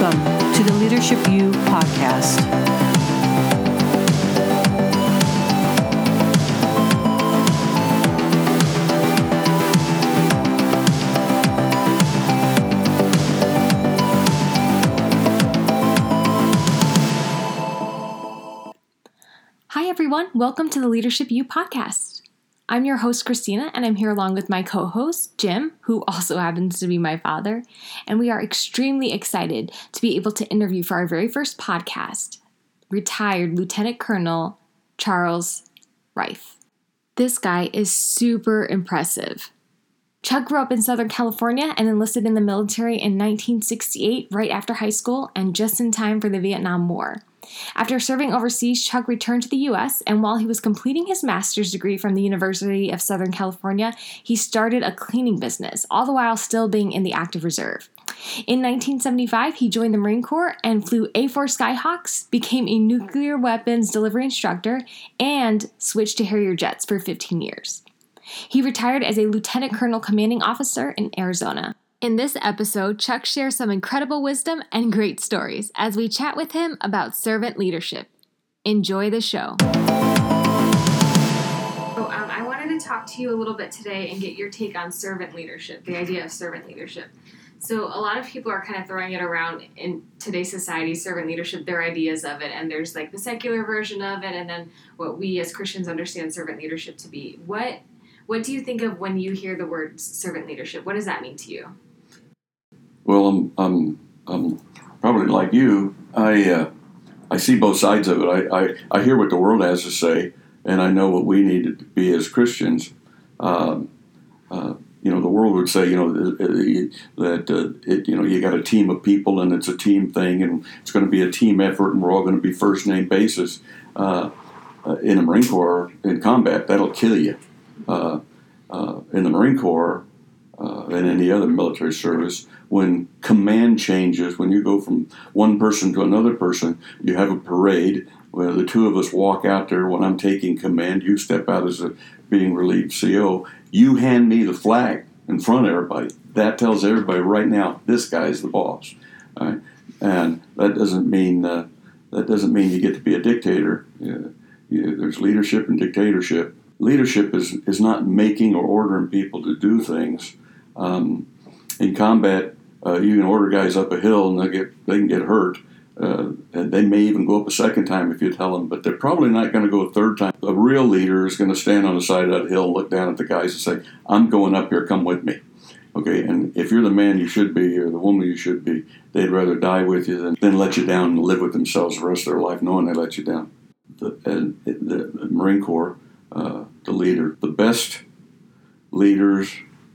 Welcome to the Leadership U podcast. Hi, everyone. Welcome to the Leadership U podcast. I'm your host, Christina, and I'm here along with my co-host, Jim, who also happens to be my father. And we are extremely excited to be able to interview for our very first podcast, retired Lieutenant Colonel Charles Reif. This guy is super impressive. Chuck grew up in Southern California and enlisted in the military in 1968, right after high school, and just in time for the Vietnam War. After serving overseas, Chuck returned to the U.S., and while he was completing his master's degree from the University of Southern California, he started a cleaning business, all the while still being in the active reserve. In 1975, he joined the Marine Corps and flew A-4 Skyhawks, became a nuclear weapons delivery instructor, and switched to Harrier jets for 15 years. He retired as a lieutenant colonel commanding officer in Arizona. In this episode, Chuck shares some incredible wisdom and great stories as we chat with him about servant leadership. Enjoy the show. I wanted to talk to you a little bit today and get your take on servant leadership, the idea of servant leadership. So a lot of people are kind of throwing it around in today's society, servant leadership, their ideas of it, and there's like the secular version of it, and then what we as Christians understand servant leadership to be. What do you think of when you hear the word servant leadership? What does that mean to you? Well, I'm probably like you. I see both sides of it. I hear what the world has to say, and I know what we need to be as Christians. The world would say, that you got a team of people, and it's a team thing, and it's going to be a team effort, and we're all going to be first name basis. In the Marine Corps, in combat, that'll kill you. In the Marine Corps and any other military service, when command changes, when you go from one person to another person, you have a parade where the two of us walk out there. When I'm taking command, you step out as a being relieved CO. You hand me the flag in front of everybody. That tells everybody right now, this guy's the boss. All right? And that doesn't mean you get to be a dictator. There's leadership and dictatorship. Leadership is not making or ordering people to do things. In combat, you can order guys up a hill and they can get hurt. And they may even go up a second time if you tell them, but they're probably not going to go a third time. A real leader is going to stand on the side of that hill and look down at the guys and say, I'm going up here, come with me. Okay, and if you're the man you should be or the woman you should be, they'd rather die with you than let you down and live with themselves the rest of their life knowing they let you down. The Marine Corps, the leader, the best leaders,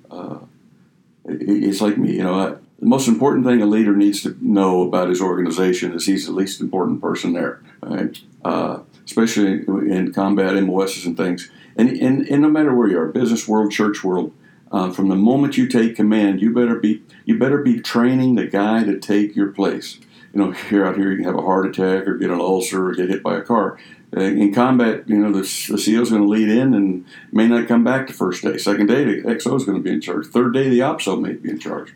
it's like me, the most important thing a leader needs to know about his organization is he's the least important person there, right? Especially in combat, MOSs and things. And no matter where you are, business world, church world, from the moment you take command, you better be training the guy to take your place. Here out here, you can have a heart attack or get an ulcer or get hit by a car. In combat, the CO is going to lead in and may not come back the first day. Second day, the XO is going to be in charge. Third day, the OPSO may be in charge.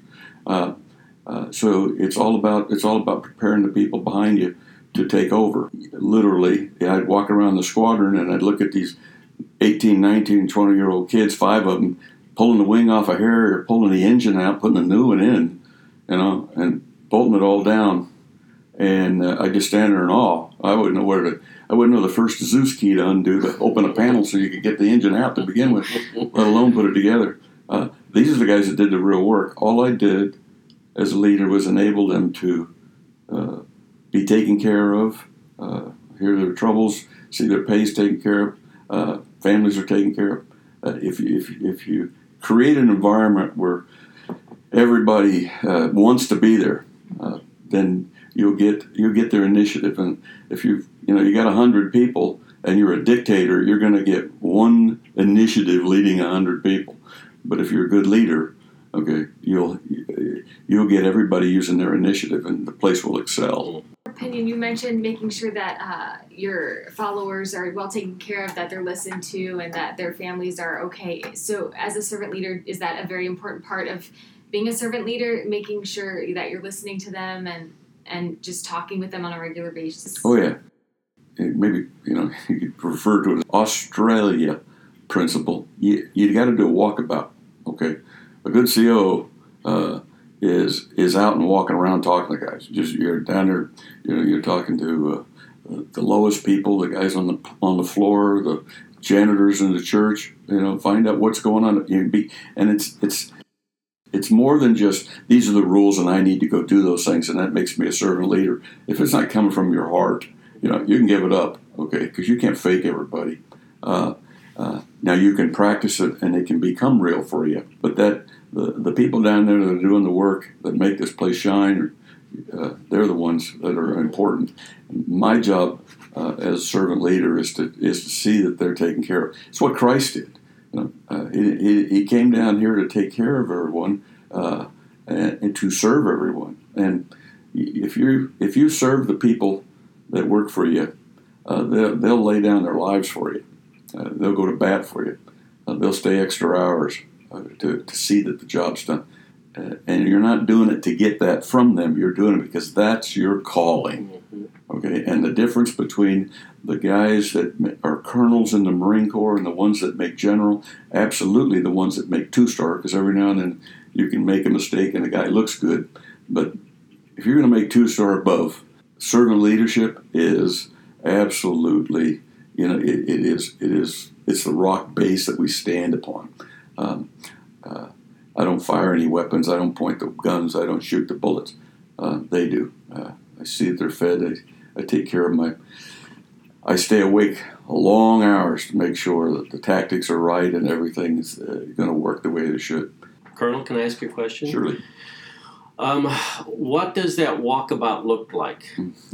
So it's all about preparing the people behind you to take over. Literally, I'd walk around the squadron and I'd look at these 18, 19, 20-year-old kids, 5 of them, pulling the wing off a Harrier, pulling the engine out, putting a new one in, and bolting it all down. And I just stand there in awe. I wouldn't know the first Zeus key to undo to open a panel so you could get the engine out to begin with, let alone put it together. These are the guys that did the real work. All I did as a leader was enable them to be taken care of, hear their troubles, see their pays taken care of, families are taken care of. If you create an environment where everybody wants to be there, then you'll get their initiative. And if you got 100 people and you're a dictator, you're going to get one initiative leading 100 people. But if you're a good leader, okay, you'll get everybody using their initiative, and the place will excel. Opinion, you mentioned making sure that your followers are well taken care of, that they're listened to, and that their families are okay. So, as a servant leader, is that a very important part of being a servant leader? Making sure that you're listening to them and and just talking with them on a regular basis. Oh, yeah. Maybe, you could refer to it as Australia principle. You got to do a walkabout, okay? A good CO is out and walking around talking to guys. Just you're down there, you're talking to the lowest people, the guys on the floor, the janitors in the church. Find out what's going on. And it's more than just these are the rules and I need to go do those things and that makes me a servant leader. If it's not coming from your heart, you can give it up, okay? Because you can't fake everybody. Now you can practice it and it can become real for you. But the people down there that are doing the work that make this place shine, they're the ones that are important. My job as a servant leader is to see that they're taken care of. It's what Christ did. He came down here to take care of everyone and to serve everyone. And if you serve the people that work for you, they'll lay down their lives for you. They'll go to bat for you. They'll stay extra hours to see that the job's done. And you're not doing it to get that from them. You're doing it because that's your calling. Okay, and the difference between the guys that are colonels in the Marine Corps and the ones that make general, absolutely the ones that make 2-star, because every now and then you can make a mistake and the guy looks good. But if you're going to make 2-star above, servant leadership is absolutely, it's the rock base that we stand upon. I don't fire any weapons. I don't point the guns. I don't shoot the bullets. They do. I see that they're fed. I take care of I stay awake long hours to make sure that the tactics are right and everything is going to work the way it should. Colonel, can I ask you a question? Surely. What does that walkabout look like?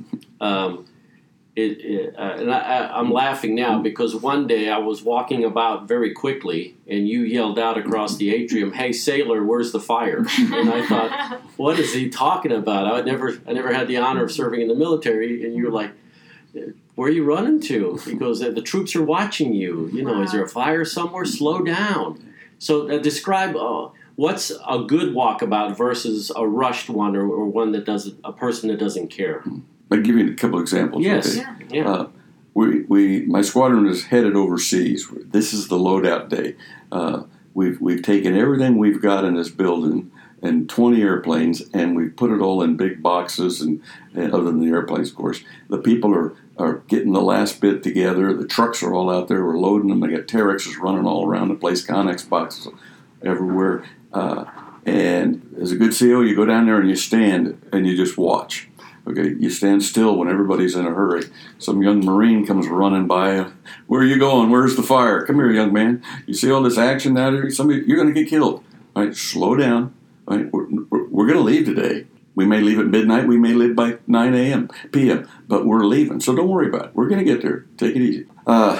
And I'm laughing now because one day I was walking about very quickly and you yelled out across the atrium, "Hey sailor, where's the fire?" And I thought, what is he talking about? I never had the honor of serving in the military, and you're like, where are you running to? He goes, the troops are watching you. Is there a fire somewhere? Slow down. So describe what's a good walkabout versus a rushed one or one that a person that doesn't care. I'll give you a couple examples. Yes. Okay? Yeah. My squadron is headed overseas. This is the loadout day. We've taken everything we've got in this building and 20 airplanes, and we've put it all in big boxes, and other than the airplanes, of course. The people are getting the last bit together. The trucks are all out there. We're loading them. They got Terexes running all around the place, Connex boxes everywhere. And as a good CO, you go down there and you stand and you just watch. Okay, you stand still when everybody's in a hurry. Some young Marine comes running by. Where are you going? Where's the fire? Come here, young man. You see all this action out here? You're going to get killed. All right, slow down. All right, we're going to leave today. We may leave at midnight. We may leave by 9 p.m. But we're leaving, so don't worry about it. We're going to get there. Take it easy.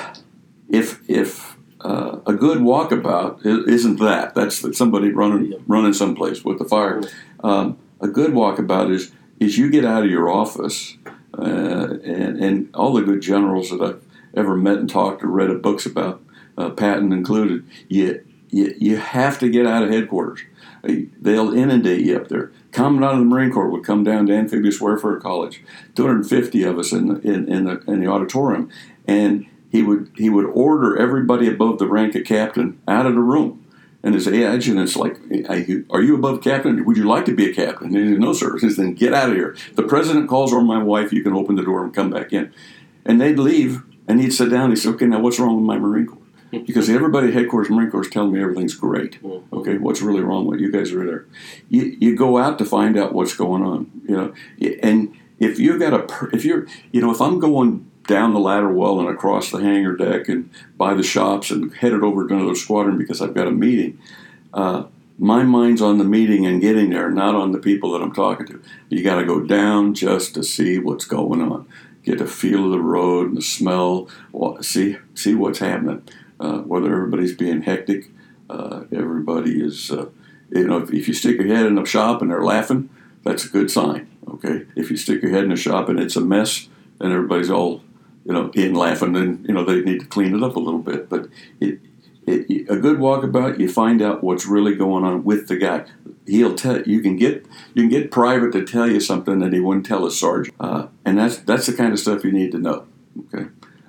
If a good walkabout isn't that. That's somebody running someplace with the fire. A good walkabout is you get out of your office, and all the good generals that I've ever met and talked or read books about, Patton included, you have to get out of headquarters. They'll inundate you up there. Commandant of the Marine Corps would come down to Amphibious Warfare College, 250 of us in the auditorium, and he would order everybody above the rank of captain out of the room. And his adjutant's like, "Are you above captain? Would you like to be a captain?" And he said, "No, sir." He said, "Then get out of here. The president calls, or my wife, you can open the door and come back in." And they'd leave, and he'd sit down. He'd say, "Okay, now what's wrong with my Marine Corps?" Because everybody at headquarters Marine Corps is telling me everything's great. Okay, what's really wrong with you guys are there? You go out to find out what's going on. And if if I'm going down the ladder well and across the hangar deck and by the shops and headed over to another squadron because I've got a meeting, my mind's on the meeting and getting there, not on the people that I'm talking to. You got to go down just to see what's going on, get a feel of the road and the smell, see what's happening. Whether everybody's being hectic, everybody is. If you stick your head in the shop and they're laughing, that's a good sign. Okay, if you stick your head in the shop and it's a mess and everybody's all in laughing, then they need to clean it up a little bit. But a good walkabout, you find out what's really going on with the guy. he'll tell you can get Private to tell you something that he wouldn't tell a sergeant, and that's the kind of stuff you need to know. Okay,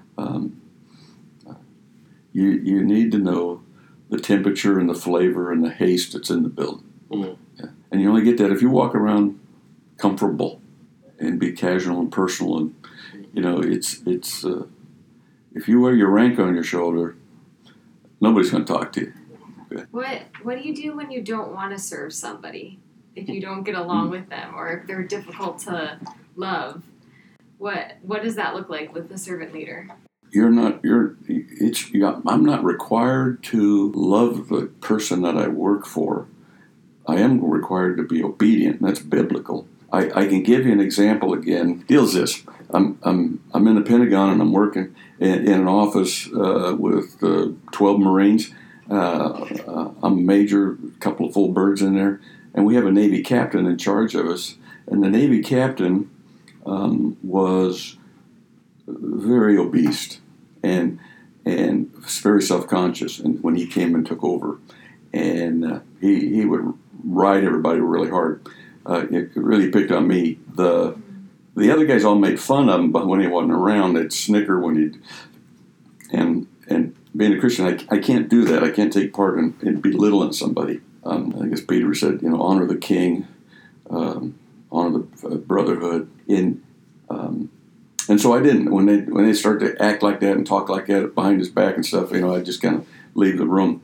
you need to know the temperature and the flavor and the haste that's in the building, yeah. And you only get that if you walk around comfortable and be casual and personal, and it's if you wear your rank on your shoulder, nobody's going to talk to you. Okay. What do you do when you don't want to serve somebody? If you don't get along with them, or if they're difficult to love, what does that look like with the servant leader? I'm not required to love the person that I work for. I am required to be obedient, and that's biblical. I can give you an example again. Deal's this: I'm in the Pentagon and I'm working in an office with 12 Marines. I'm a major, a couple of full birds in there, and we have a Navy captain in charge of us. And the Navy captain was very obese and very self-conscious. And when he came and took over, and he would ride everybody really hard. It really picked on me. The other guys all made fun of him, but when he wasn't around, they'd snicker when he'd. And being a Christian, I can't do that. I can't take part in belittling somebody. I guess Peter said, honor the king, honor the brotherhood. And so I didn't. When they start to act like that and talk like that behind his back and stuff, I just kind of leave the room.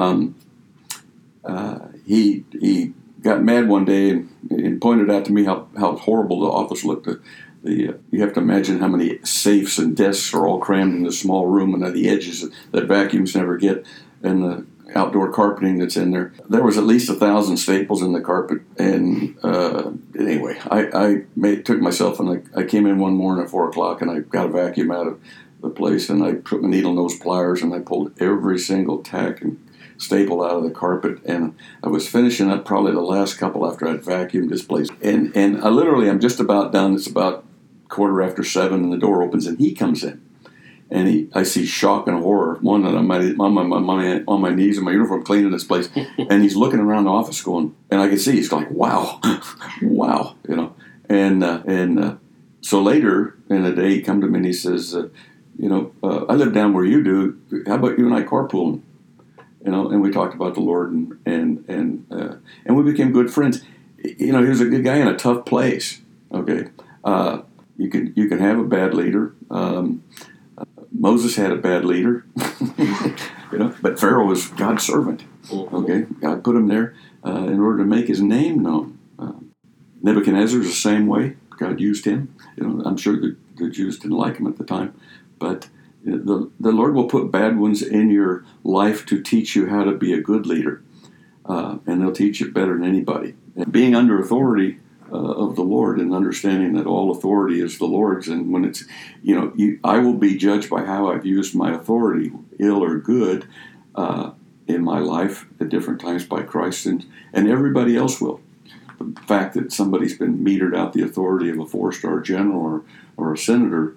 He got mad one day and pointed out to me how horrible the office looked. You have to imagine how many safes and desks are all crammed in this small room, and at the edges that vacuums never get, and the outdoor carpeting that's in there. There was at least 1,000 staples in the carpet, and anyway, I took myself, and I came in one morning at 4 o'clock, and I got a vacuum out of the place, and I took my needle nose pliers, and I pulled every single tack and staple out of the carpet, and I was finishing up probably the last couple after I'd vacuumed this place. And I'm just about done. It's about 7:15, and the door opens, and he comes in. And I see shock and horror. One, that I'm on my knees in my uniform cleaning this place, and he's looking around the office going, and I can see he's like, wow, wow, And so later in the day, he come to me and he says, I live down where you do. How about you and I carpooling? And we talked about the Lord, and we became good friends. He was a good guy in a tough place. Okay, you can have a bad leader. Moses had a bad leader, but Pharaoh was God's servant. Okay, God put him there in order to make His name known. Nebuchadnezzar is the same way. God used him. I'm sure the Jews didn't like him at the time, but the Lord will put bad ones in your life to teach you how to be a good leader, and they'll teach you better than anybody. And being under authority of the Lord, and understanding that all authority is the Lord's, and when it's, I will be judged by how I've used my authority, ill or good, in my life at different times by Christ, and everybody else will. The fact that somebody's been metered out the authority of a 4-star general or a senator,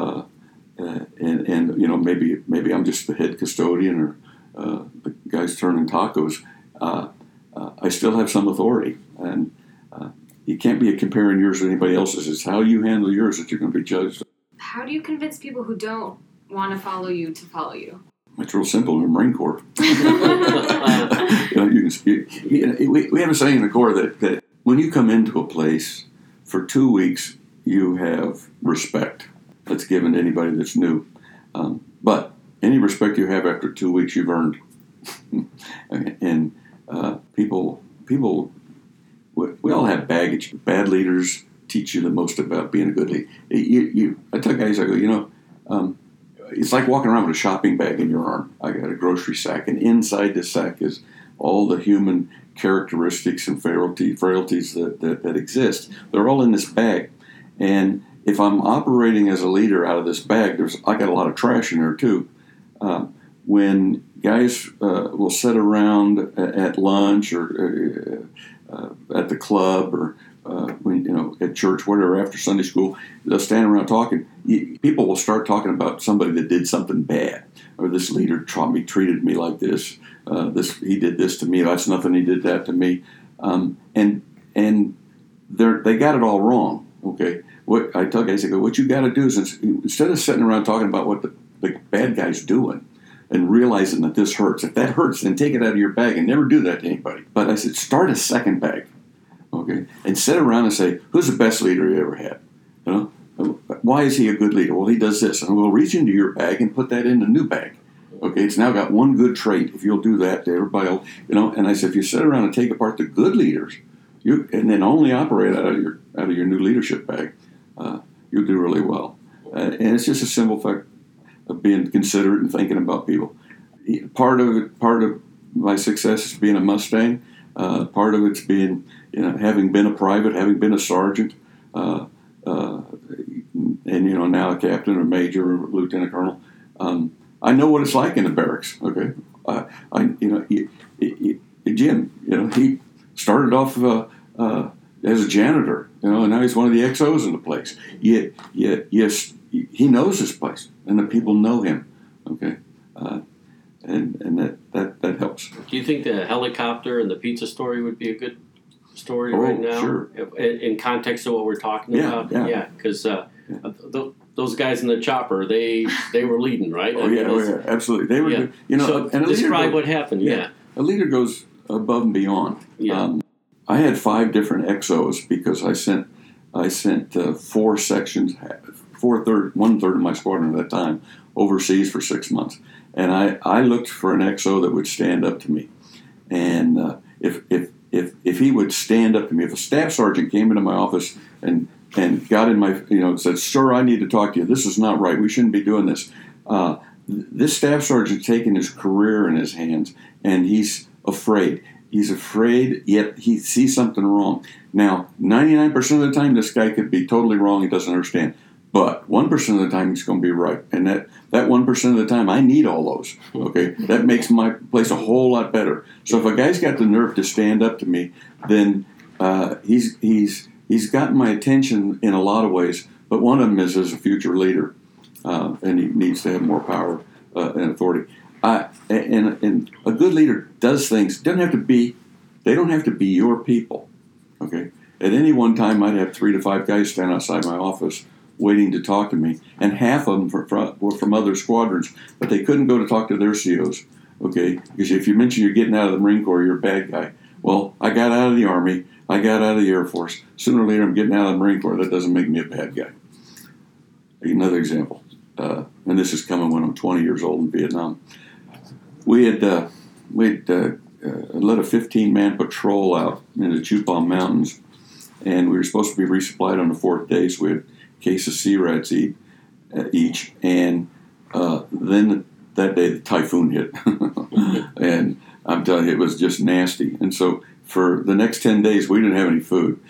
and maybe I'm just the head custodian or the guy's turning tacos. I still have some authority, and you can't be comparing yours to anybody else's. It's how you handle yours that you're going to be judged. How do you convince people who don't want to follow you to follow you? It's real simple in the Marine Corps. We have a saying in the Corps that when you come into a place for 2 weeks, you have respect that's given to anybody that's new. But any respect you have after 2 weeks, you've earned. And people, we all have baggage. Bad leaders teach you the most about being a good leader. I tell guys, I go, it's like walking around with a shopping bag in your arm. I got a grocery sack, and inside this sack is all the human characteristics and frailties that exist. They're all in this bag. And if I'm operating as a leader out of this bag, I got a lot of trash in there too. When guys will sit around at lunch or at the club or at church, whatever, after Sunday school, they'll stand around talking. People will start talking about somebody that did something bad, or this leader treated me like this. He did this to me. That's nothing. He did that to me. And they got it all wrong. Okay, what I tell guys, I go, what you got to do is instead of sitting around talking about what the bad guy's doing and realizing that this hurts. If that hurts, then take it out of your bag and never do that to anybody. But I said, start a second bag, okay, and sit around and say, who's the best leader you ever had? You know, why is he a good leader? Well, he does this, and we'll reach into your bag and put that in the new bag. Okay, it's now got one good trait. If you'll do that, to everybody else, you know. And I said, if you sit around and take apart the good leaders, and then only operate out of your new leadership bag, you'll do really well. And it's just a simple fact of being considerate and thinking about people. Part of my success is being a Mustang. Part of it's being, having been a private, having been a sergeant, and now a captain or major or lieutenant colonel. I know what it's like in the barracks. Okay, Jim, he started off as a janitor, and now he's one of the XOs in the place. Yes, he knows his place, and the people know him. Okay, and that helps. Do you think the helicopter and the pizza story would be a good story right now? Sure. In context of what we're talking about? Yeah, because those guys in the chopper, they were leading, right? Absolutely. They were. Yeah. So and describe what happened. Yeah. A leader goes above and beyond. Yeah. I had 5 different XOs because I sent 4 sections, 1/3 of my squadron at that time overseas for 6 months, and I looked for an XO that would stand up to me, and if he would stand up to me, if a staff sergeant came into my office and got in my, said, "Sir, I need to talk to you. This is not right. We shouldn't be doing this." This staff sergeant's taking his career in his hands, and he's afraid. He's afraid, yet he sees something wrong. Now, 99% of the time, this guy could be totally wrong. He doesn't understand. But 1% of the time, he's going to be right. And that 1% of the time, I need all those. Okay, that makes my place a whole lot better. So if a guy's got the nerve to stand up to me, then he's gotten my attention in a lot of ways. But one of them is as a future leader, and he needs to have more power and authority. And a good leader does things. They don't have to be your people. Okay. At any one time, I'd have 3 to 5 guys stand outside my office waiting to talk to me, and half of them were from other squadrons, but they couldn't go to talk to their COs. Okay, because if you mention you're getting out of the Marine Corps, you're a bad guy. Well, I got out of the Army. I got out of the Air Force. Sooner or later, I'm getting out of the Marine Corps. That doesn't make me a bad guy. Another example, and this is coming when I'm 20 years old in Vietnam. We had led a 15-man patrol out in the Chupam Mountains, and we were supposed to be resupplied on the 4th day, so we had a case of C-Rats each, and then that day the typhoon hit, and I'm telling you, it was just nasty. And so for the next 10 days, we didn't have any food.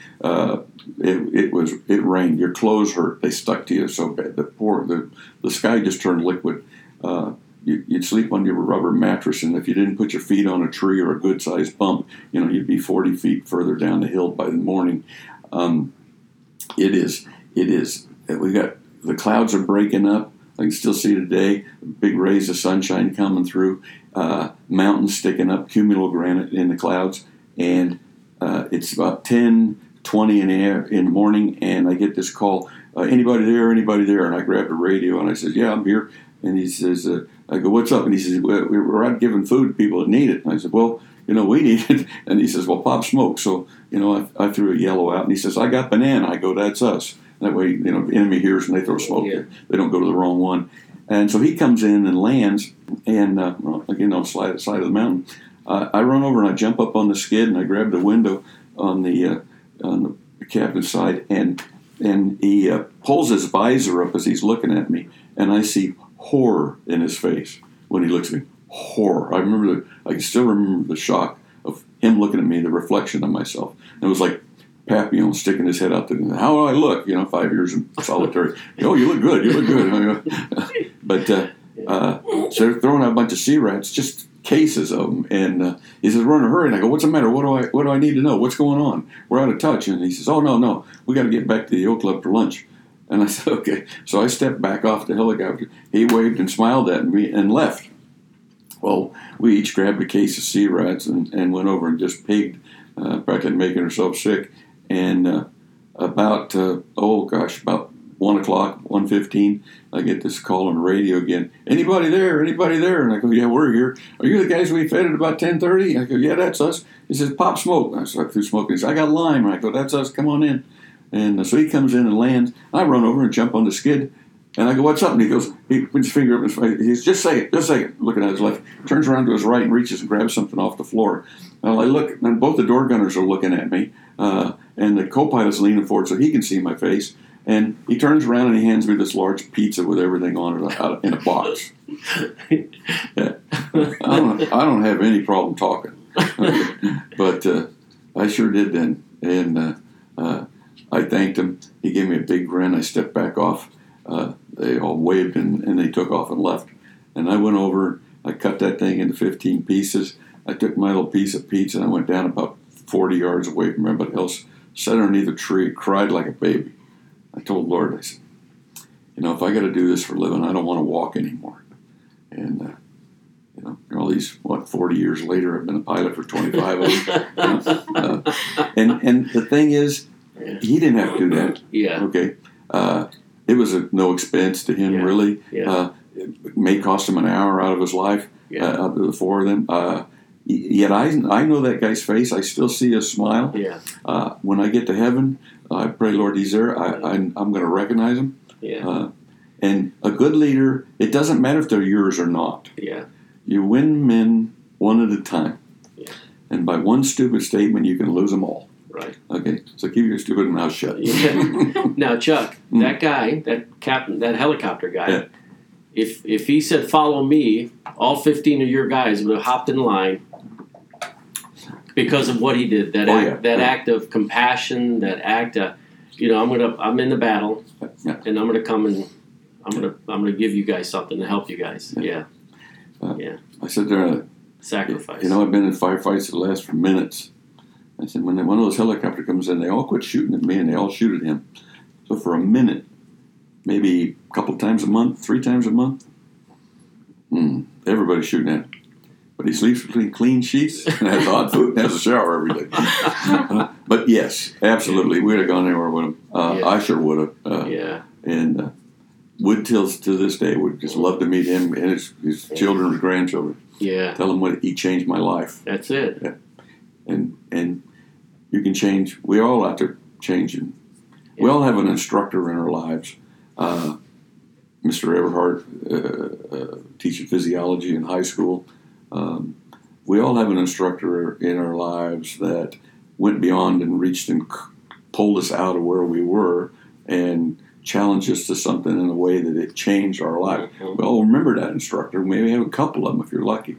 It rained. Your clothes hurt. They stuck to you so bad. The sky just turned liquid. You'd sleep on your rubber mattress, and if you didn't put your feet on a tree or a good-sized bump, you'd be 40 feet further down the hill by the morning. It is. We got the clouds are breaking up. I can still see today big rays of sunshine coming through, mountains sticking up, cumulogranite in the clouds, and it's about 10:20 in the morning, and I get this call, anybody there? And I grabbed the radio, and I said, yeah, I'm here. And he says, I go, what's up? And he says, we're out giving food to people that need it. And I said, well, we need it. And he says, well, Pop Smoke. So, I threw a yellow out, and he says, I got banana. I go, that's us. That way, the enemy hears and they throw smoke. Yeah. They don't go to the wrong one. And so he comes in and lands, and again, on the side of the mountain. I run over and I jump up on the skid, and I grab the window on the captain's side, and he pulls his visor up as he's looking at me, and I see horror in his face when he looks at me. Horror. I can still remember the shock of him looking at me, the reflection of myself. And it was like Papillon sticking his head out there. How do I look? 5 years in solitary. Oh, you look good. But so they're throwing out a bunch of C-Rats, just cases of them. And he says, "We're in a hurry." And I go, "What's the matter? What do I need to know? What's going on? We're out of touch." And he says, "Oh, no. We got to get back to the Oak Club for lunch." And I said, "Okay." So I stepped back off the helicopter. He waved and smiled at me and left. Well, we each grabbed a case of C-Rats and went over and just pigged practically making herself sick. And about 1 o'clock, 1:15, I get this call on the radio again. Anybody there? Anybody there? And I go, yeah, we're here. Are you the guys we fed at about 10:30? I go, yeah, that's us. He says, pop smoke. I start through smoke. He says, I got lime. And I go, that's us. Come on in. And so he comes in and lands. I run over and jump on the skid. And I go, what's up? And he goes, he puts his finger up his face. He says, just a second, looking at his left. Turns around to his right and reaches and grabs something off the floor. And I look, and both the door gunners are looking at me. And the co-pilot's leaning forward so he can see my face. And he turns around and he hands me this large pizza with everything on it in a box. Yeah. I don't have any problem talking. But I sure did then. And I thanked him. He gave me a big grin. I stepped back off. They all waved and they took off and left. And I went over. I cut that thing into 15 pieces. I took my little piece of pizza and I went down about 40 yards away from everybody else, sat underneath a tree, cried like a baby. I told Lord, I said, if I got to do this for a living, I don't want to walk anymore. And, all these, 40 years later, I've been a pilot for 25 of them. And the thing is, he didn't have to do that. Yeah. Okay. It was no expense to him, really. Yeah. It may cost him an hour out of his life, out of the four of them. Yet I know that guy's face. I still see his smile. Yeah. When I get to heaven, I pray, Lord, he's there. I'm going to recognize him. Yeah. And a good leader, it doesn't matter if they're yours or not. Yeah. You win men one at a time. Yeah. And by one stupid statement, you can lose them all. Right. Okay. So keep your stupid mouth shut. Yeah. Now, Chuck, that guy, that captain, that helicopter guy, if he said, follow me, all 15 of your guys would have hopped in line because of what he did. That act of compassion, that act of, I'm in the battle, and I'm gonna come and I'm gonna give you guys something to help you guys. Yeah. I said there, sacrifice. I've been in firefights that last for minutes. I said when one of those helicopters comes in, they all quit shooting at me and they all shoot at him. So for a minute, maybe a couple times a month, 3 times a month, everybody's shooting at him. But he sleeps between clean sheets and has hot food and has a shower every day. But yes, absolutely, we'd have gone anywhere with him. I sure would have. And would to this day would just love to meet him and his children and grandchildren. Yeah. Tell him what he changed my life. That's it. Yeah. And you can change. We all have to change. We all have an instructor in our lives. Mr. Everhart, teaching physiology in high school. We all have an instructor in our lives that went beyond and reached and pulled us out of where we were and challenged us to something in a way that it changed our life. Well, remember that instructor. Maybe have a couple of them if you're lucky.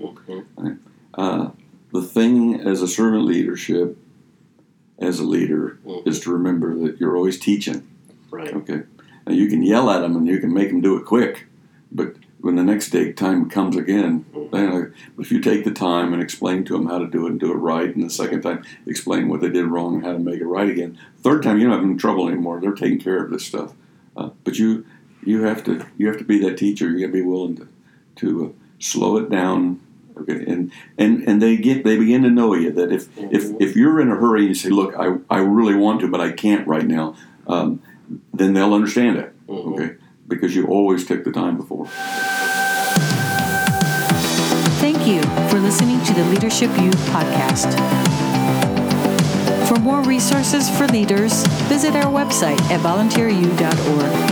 The thing as a servant leadership, as a leader, is to remember that you're always teaching. Right. Okay. Now you can yell at them and you can make them do it quick, but when the next day time comes again, if you take the time and explain to them how to do it and do it right, and the second time explain what they did wrong and how to make it right again, third time you don't have any trouble anymore. They're taking care of this stuff. But you have to be that teacher. You got to be willing to slow it down. Okay, and they begin to know you that if you're in a hurry and you say, look, I really want to, but I can't right now, then they'll understand it. Okay, because you always took the time before. Thank you for listening to the Leadership U podcast. For more resources for leaders, visit our website at volunteeru.org.